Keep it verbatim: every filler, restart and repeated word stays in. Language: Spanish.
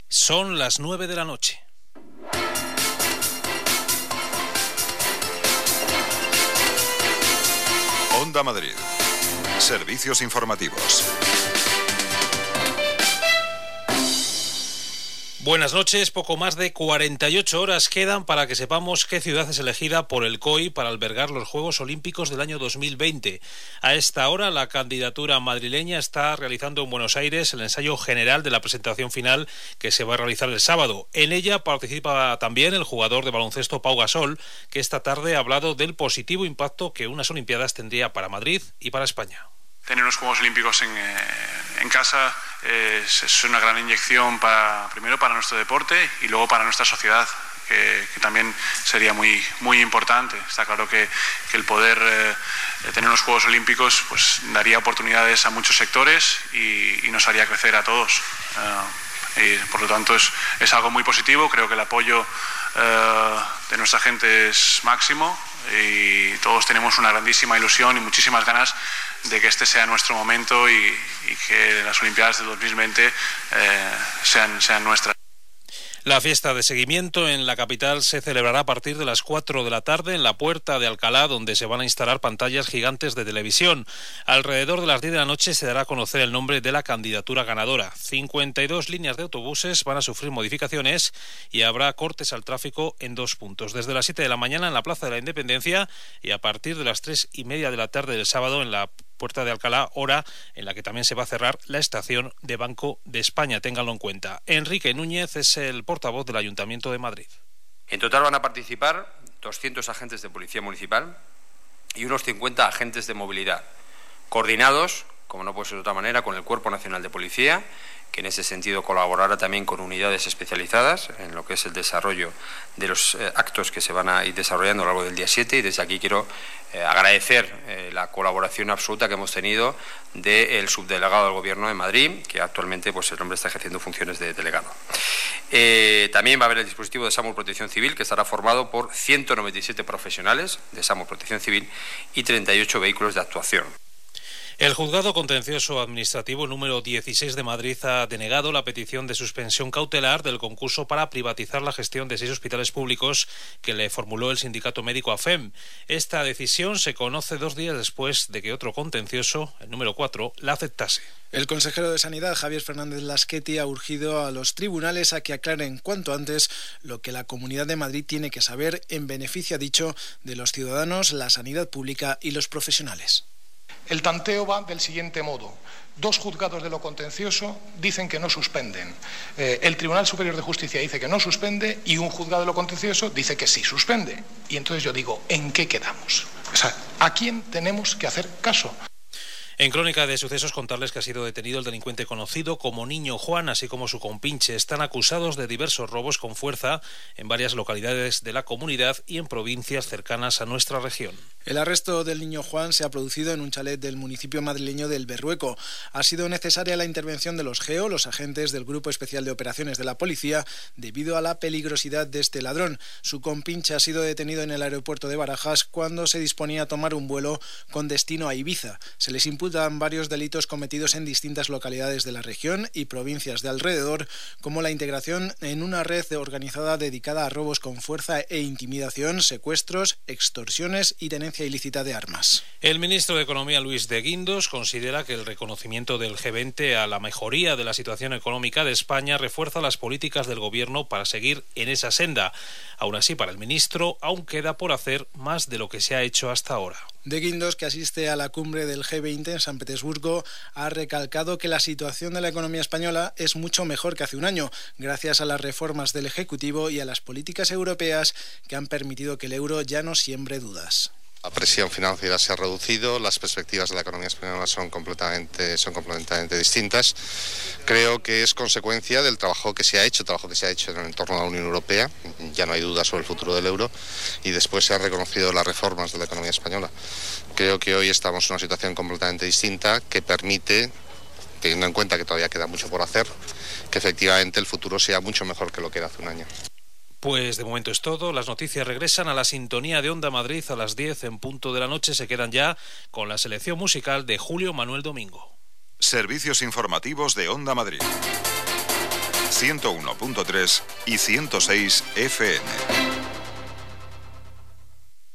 Son las nueve de la noche. Onda Madrid. Servicios informativos. Buenas noches. Poco más de cuarenta y ocho horas quedan para que sepamos qué ciudad es elegida por el C O I para albergar los Juegos Olímpicos del año dos mil veinte. A esta hora, la candidatura madrileña está realizando en Buenos Aires el ensayo general de la presentación final que se va a realizar el sábado. En ella participa también el jugador de baloncesto Pau Gasol, que esta tarde ha hablado del positivo impacto que unas Olimpiadas tendría para Madrid y para España. Tener unos Juegos Olímpicos en, eh, en casa es, es una gran inyección para, primero para nuestro deporte y luego para nuestra sociedad, que, que también sería muy, muy importante. Está claro que, que el poder eh, tener unos Juegos Olímpicos pues, daría oportunidades a muchos sectores y, y nos haría crecer a todos. Uh, y por lo tanto es, es algo muy positivo. Creo que el apoyo uh, de nuestra gente es máximo y todos tenemos una grandísima ilusión y muchísimas ganas de que este sea nuestro momento y, y que las Olimpiadas de dos mil veinte eh, sean, sean nuestras. La fiesta de seguimiento en la capital se celebrará a partir de las cuatro de la tarde en la Puerta de Alcalá, donde se van a instalar pantallas gigantes de televisión. Alrededor de las diez de la noche se dará a conocer el nombre de la candidatura ganadora. cincuenta y dos líneas de autobuses van a sufrir modificaciones y habrá cortes al tráfico en dos puntos. Desde las siete de la mañana en la Plaza de la Independencia y a partir de las tres y media de la tarde del sábado en la Puerta de Alcalá, hora en la que también se va a cerrar la estación de Banco de España, ténganlo en cuenta. Enrique Núñez es el portavoz del Ayuntamiento de Madrid. En total van a participar doscientos agentes de Policía Municipal y unos cincuenta agentes de movilidad, coordinados, como no puede ser de otra manera, con el Cuerpo Nacional de Policía, que en ese sentido colaborará también con unidades especializadas en lo que es el desarrollo de los eh, actos que se van a ir desarrollando a lo largo del día siete, y desde aquí quiero eh, agradecer eh, la colaboración absoluta que hemos tenido del subdelegado del Gobierno de Madrid, que actualmente pues el hombre está ejerciendo funciones de delegado. Eh, también va a haber el dispositivo de SAMUR Protección Civil, que estará formado por ciento noventa y siete profesionales de SAMUR Protección Civil y treinta y ocho vehículos de actuación. El Juzgado Contencioso Administrativo número dieciséis de Madrid ha denegado la petición de suspensión cautelar del concurso para privatizar la gestión de seis hospitales públicos que le formuló el sindicato médico A F E M. Esta decisión se conoce dos días después de que otro contencioso, el número cuatro, la aceptase. El consejero de Sanidad, Javier Fernández Lasqueti, ha urgido a los tribunales a que aclaren cuanto antes lo que la Comunidad de Madrid tiene que saber en beneficio, ha dicho, de los ciudadanos, la sanidad pública y los profesionales. El tanteo va del siguiente modo. Dos juzgados de lo contencioso dicen que no suspenden. Eh, el Tribunal Superior de Justicia dice que no suspende y un juzgado de lo contencioso dice que sí suspende. Y entonces yo digo, ¿en qué quedamos? O sea, ¿a quién tenemos que hacer caso? En Crónica de Sucesos, contarles que ha sido detenido el delincuente conocido como Niño Juan, así como su compinche. Están acusados de diversos robos con fuerza en varias localidades de la comunidad y en provincias cercanas a nuestra región. El arresto del Niño Juan se ha producido en un chalet del municipio madrileño del Berrueco. Ha sido necesaria la intervención de los GEO, los agentes del Grupo Especial de Operaciones de la Policía, debido a la peligrosidad de este ladrón. Su compinche ha sido detenido en el aeropuerto de Barajas cuando se disponía a tomar un vuelo con destino a Ibiza. Se les imputan varios delitos cometidos en distintas localidades de la región y provincias de alrededor, como la integración en una red organizada dedicada a robos con fuerza e intimidación, secuestros, extorsiones y tenencia ilícita de armas. El ministro de Economía, Luis de Guindos, considera que el reconocimiento del G veinte a la mejoría de la situación económica de España refuerza las políticas del gobierno para seguir en esa senda. Aún así, para el ministro, aún queda por hacer más de lo que se ha hecho hasta ahora. De Guindos, que asiste a la cumbre del G veinte en San Petersburgo, ha recalcado que la situación de la economía española es mucho mejor que hace un año, gracias a las reformas del Ejecutivo y a las políticas europeas que han permitido que el euro ya no siembre dudas. La presión financiera se ha reducido, las perspectivas de la economía española son completamente, son completamente distintas. Creo que es consecuencia del trabajo que se ha hecho, trabajo que se ha hecho en el entorno de la Unión Europea, ya no hay duda sobre el futuro del euro, y después se han reconocido las reformas de la economía española. Creo que hoy estamos en una situación completamente distinta que permite, teniendo en cuenta que todavía queda mucho por hacer, que efectivamente el futuro sea mucho mejor que lo que era hace un año. Pues de momento es todo. Las noticias regresan a la sintonía de Onda Madrid a las diez en punto de la noche. Se quedan ya con la selección musical de Julio Manuel Domingo. Servicios informativos de Onda Madrid. ciento uno punto tres y ciento seis F M.